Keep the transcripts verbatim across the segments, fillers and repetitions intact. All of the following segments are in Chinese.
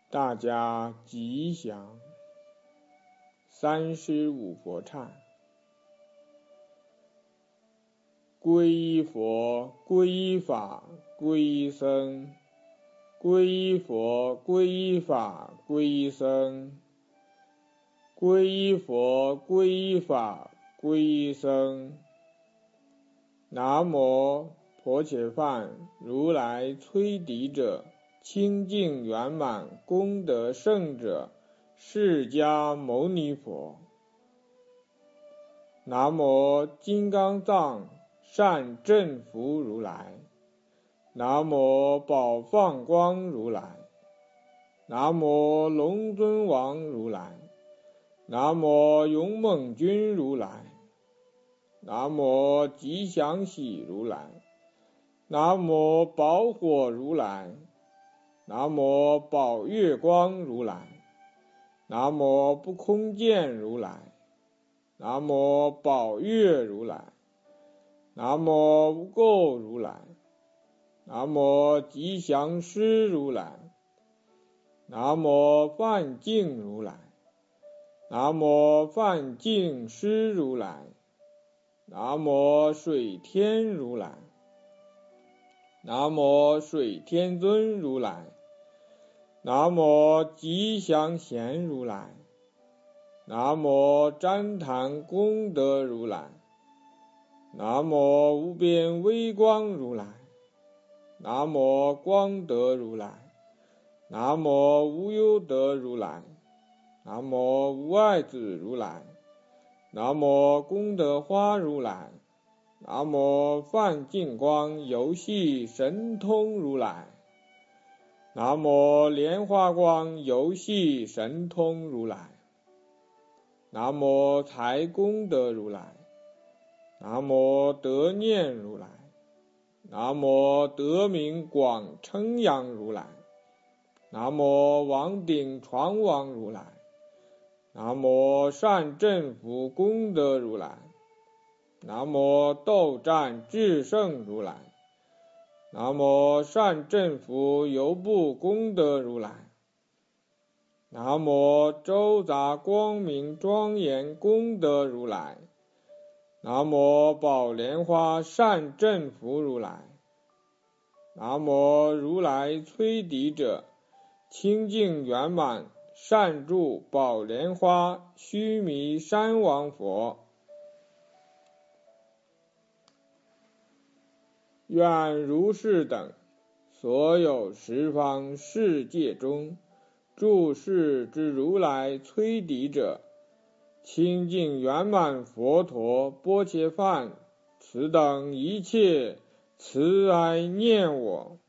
大家吉祥。三师五佛忏：皈依佛，皈依法，皈依僧；皈依佛，皈依法，皈依僧；皈依佛，皈依法，皈依僧。南无婆伽梵如来摧敌者，清净圆满功德圣者，释迦牟尼佛。南无金刚藏善正福如来。南无宝放光如来。南无龙尊王如来。南无勇猛君如来。南无吉祥喜如来。南无宝火如来。南无宝月光如来。南无不空见如来。南无宝月如来。南无无垢如来。南无吉祥师如来。南无梵净如来。南无梵净师如来。南无水天如来。南无水天尊如来。南无吉祥贤如来。南无旃檀功德如来。南无无边微光如来。南无光德如来。南无无忧德如来。南无无碍子如来。南无功德花如来。南无梵净光游戏神通如来。南无莲花光游戏神通如来。南无财功德如来。南无德念如来。南无德名广称扬如来。南无王顶传王如来。南无善正福功德如来。南无斗战至圣如来。南无善正福游步功德如来。南无周杂光明庄严功德如来。南无宝莲花善正福如来。南无如来摧敌者，清净圆满善住宝莲花须弥山王佛。愿如是等所有十方世界中，诸世之如来摧敌者，清净圆满佛陀波切梵此等一切慈哀念我。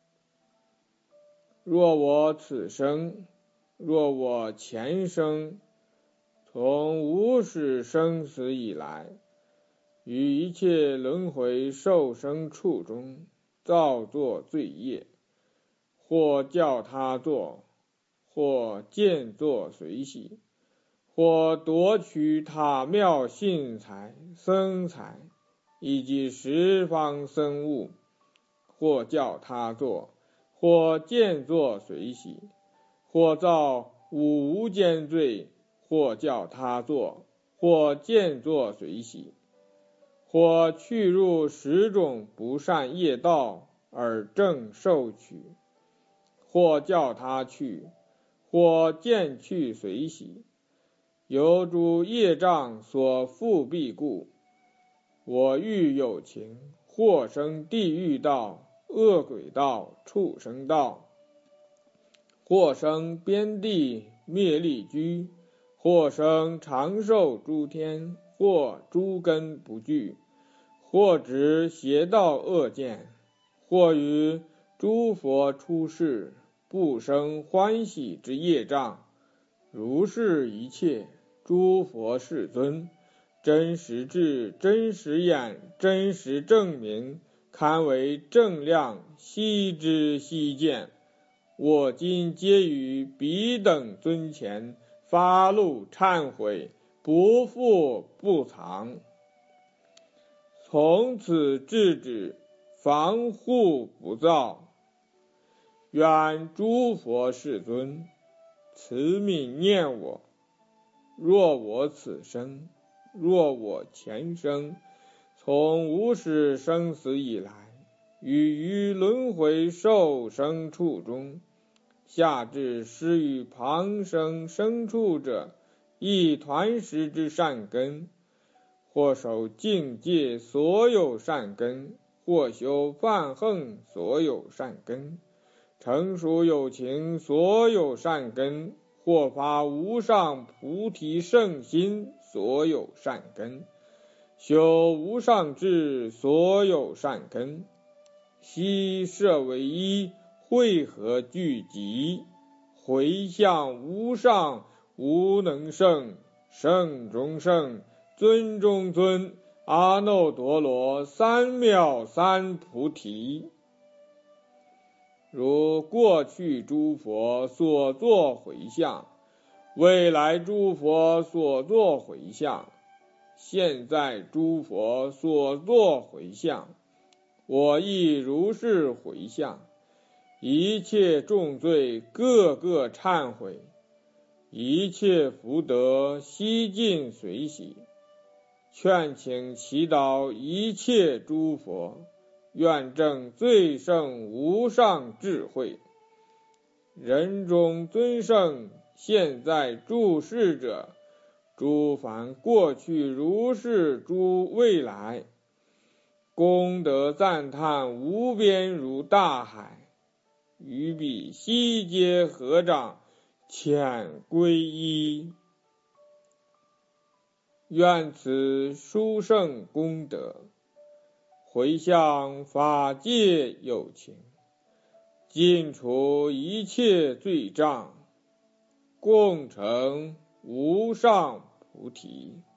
若我此生，若我前生，从无始生死以来，于一切轮回受生处中造作罪业，或教他做，或见作随喜，或夺取他妙信财僧财以及十方僧物，或教他做，或见作随喜，或造五无间罪，或教他做，或见作随喜，或去入十种不善业道而正受取，或叫他去，或见去随喜，由诸业障所缚蔽故，我欲有情或生地狱道、恶鬼道、畜生道，或生边地灭力居，或生长寿诸天，或诸根不具，或执邪道恶见，或于诸佛出世不生欢喜之业障，如是一切诸佛世尊真实智、真实眼、真实正明，堪为正量悉知悉见，我今皆于彼等尊前发露忏悔，不复不藏。从此制止防护不造， 愿诸佛世尊慈悯念我，若我此生，若我前生，从无始生死以来，于于轮回受生处中，下至施与旁生生处者，一团食之善根，或守境界所有善根，或修梵行所有善根，成熟有情所有善根，或发无上菩提圣心所有善根，修无上智所有善根，悉摄为一，汇合聚集，回向无上无能胜圣中圣尊中尊阿耨多罗三藐三菩提。如过去诸佛所作回向，未来诸佛所作回向，现在诸佛所作回向，我亦如是回向，一切重罪个个忏悔，一切福德悉尽随喜，劝请祈祷一切诸佛，愿证最胜无上智慧。人中尊圣现在住世者，诸凡过去如是诸未来，功德赞叹无边如大海，于彼悉皆合掌遣皈依。愿此殊胜功德回向法界有情，尽除一切罪障，共成无上菩提。